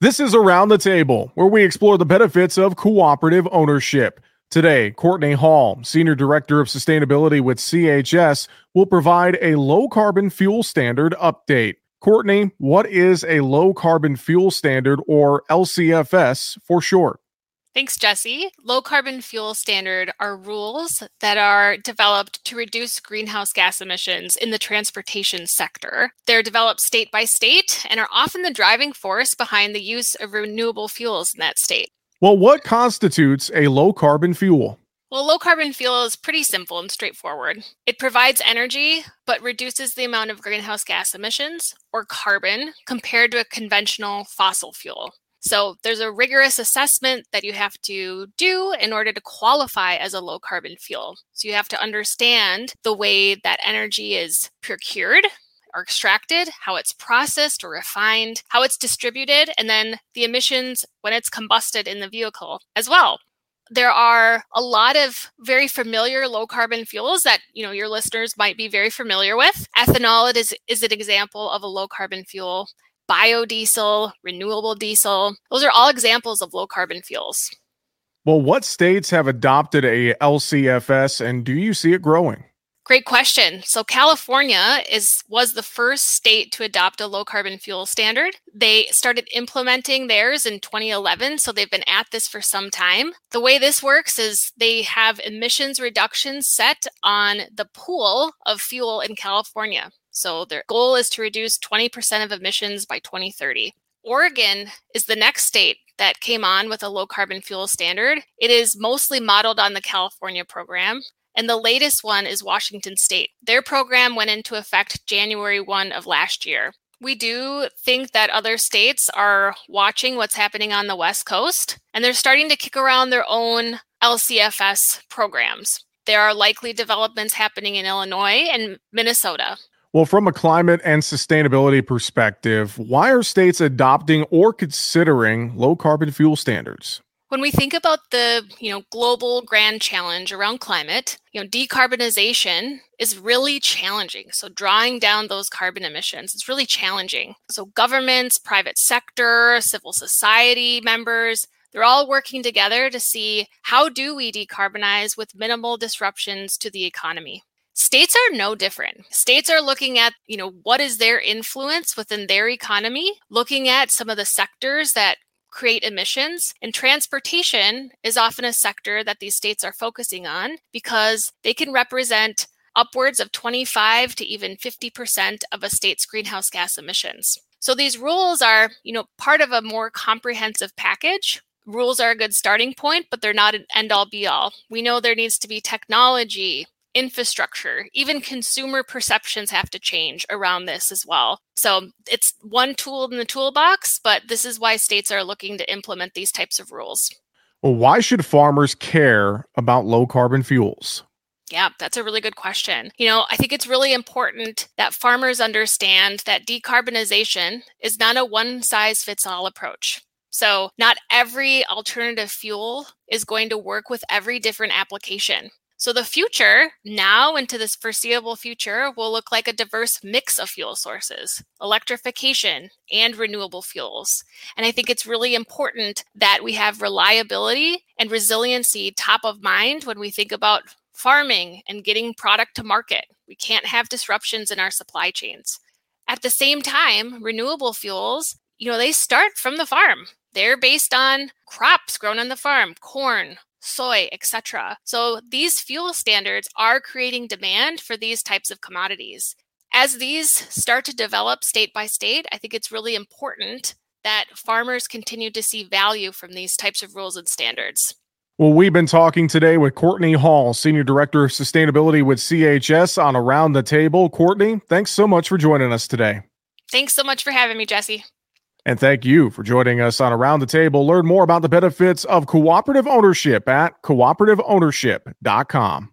This is Around the Table, where we explore the benefits of cooperative ownership. Today, Courtney Hall, Senior Director of Sustainability with CHS, will provide a low-carbon fuel standard update. Courtney, what is a low-carbon fuel standard, or LCFS for short? Thanks, Jesse. Low carbon fuel standard are rules that are developed to reduce greenhouse gas emissions in the transportation sector. They're developed state by state and are often the driving force behind the use of renewable fuels in that state. Well, what constitutes a low-carbon fuel? Well, low carbon fuel is pretty simple and straightforward. It provides energy, but reduces the amount of greenhouse gas emissions, or carbon, compared to a conventional fossil fuel. So there's a rigorous assessment that you have to do in order to qualify as a low carbon fuel. So you have to understand the way that energy is procured or extracted, how it's processed or refined, how it's distributed, and then the emissions when it's combusted in the vehicle as well. There are a lot of very familiar low carbon fuels that your listeners might be very familiar with. Ethanol is an example of a low carbon fuel. Biodiesel, renewable diesel, those are all examples of low carbon fuels. Well, what states have adopted a LCFS, and do you see it growing? Great question. So California was the first state to adopt a low carbon fuel standard. They started implementing theirs in 2011, so they've been at this for some time. The way this works is they have emissions reductions set on the pool of fuel in California. So their goal is to reduce 20% of emissions by 2030. Oregon is the next state that came on with a low carbon fuel standard. It is mostly modeled on the California program. And the latest one is Washington State. Their program went into effect January 1 of last year. We do think that other states are watching what's happening on the West Coast, and they're starting to kick around their own LCFS programs. There are likely developments happening in Illinois and Minnesota. Well, from a climate and sustainability perspective, why are states adopting or considering low-carbon fuel standards? When we think about the global grand challenge around climate, decarbonization is really challenging. So drawing down those carbon emissions is really challenging. So governments, private sector, civil society members, they're all working together to see how do we decarbonize with minimal disruptions to the economy. States are no different. States are looking at, what is their influence within their economy, looking at some of the sectors that create emissions. And transportation is often a sector that these states are focusing on because they can represent upwards of 25 to even 50% of a state's greenhouse gas emissions. So these rules are, part of a more comprehensive package. Rules are a good starting point, but they're not an end-all be-all. We know there needs to be technology, infrastructure, even consumer perceptions have to change around this as well. So it's one tool in the toolbox, but this is why states are looking to implement these types of rules. Well, why should farmers care about low carbon fuels? Yeah, that's a really good question. I think it's really important that farmers understand that decarbonization is not a one-size-fits-all approach. So not every alternative fuel is going to work with every different application. So the future, now into this foreseeable future, will look like a diverse mix of fuel sources, electrification, and renewable fuels. And I think it's really important that we have reliability and resiliency top of mind when we think about farming and getting product to market. We can't have disruptions in our supply chains. At the same time, renewable fuels, they start from the farm. They're based on crops grown on the farm, corn, soy, etc. So these fuel standards are creating demand for these types of commodities. As these start to develop state by state, I think it's really important that farmers continue to see value from these types of rules and standards. Well, we've been talking today with Courtney Hall, Senior Director of Sustainability with CHS on Around the Table. Courtney, thanks so much for joining us today. Thanks so much for having me, Jesse. And thank you for joining us on Around the Table. Learn more about the benefits of cooperative ownership at cooperativeownership.com.